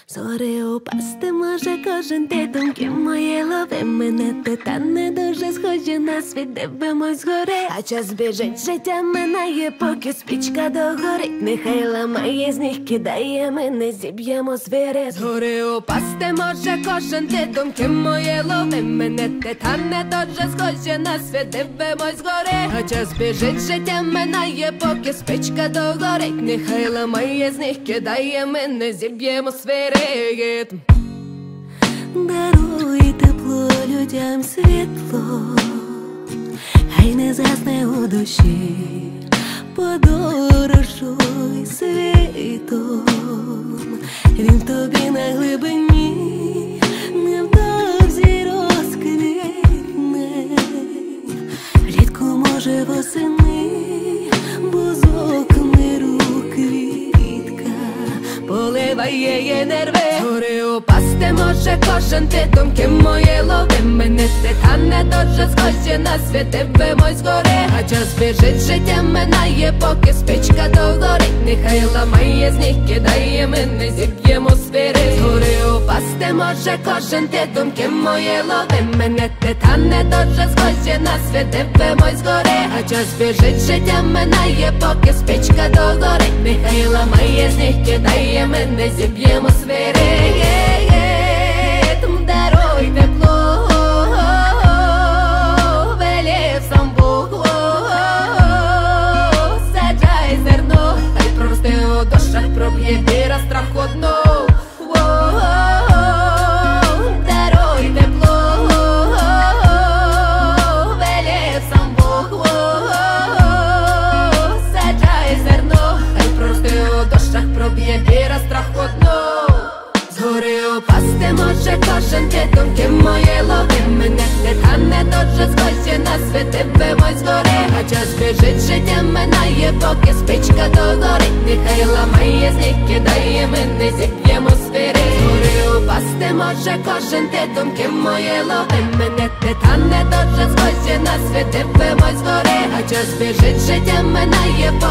Зори упасти може кожен, ти думки мої лови мене, ти та не дуже схожі на світ, дивимось згори. А час біжить, життя минає, поки свічка догорить. Нехай ламає, з них кидає, ми не зіб'ємо звіри. Згори упасти може кожен, ти думки мої лови мене, ти та не дуже схожі на світ, дивимось згори. А час біжить, життя минає, поки свічка догорить. Нехай ламає, з них кидає, ми не зіб'ємо звіри. Даруй тепло людям, світло, хай не засне у душі, подорожуй світом, він в тобі на глибині, невдовзі розквітне, влітку може восени, бузок миру квітка поливає її нерви. Згори упасти може кожен, ти думки мої лови мене, ти та не дуже схожі на світ, дивимось згори. А час біжить, життя минає, поки спичка догорить. Нехай ламає, з них кидає, ми не зіб'ємо звіри. Згори упасти може кожен, ти думки мої лови мене, ти та не дуже схожі на світ, дивимось згори. А час біжить, життя минає, поки спичка догорить. Нехай ламає, з них кидає, ми не зіб'ємо звіри. Даруй тепло, велів сам Бог, саджай зерно, хай проросте у дощах, проб'є віра страхотно. Даруй тепло, велів сам Бог, саджай зерно, хай проросте у дощах, проб'є віра страхотно. Згори упасти може кожен, ти думки мої лови мене, ти та не дуже схожі на світ, дивимось згори. А час біжить, життя минає, поки спичка догорить. Нехай ламає, з них кидає, ми не зіб'ємо звіри. Згори упасти може кожен, ти думки мої лови мене, ти та не дуже схожі на світ, дивимось згори. А час біжить, життя минає,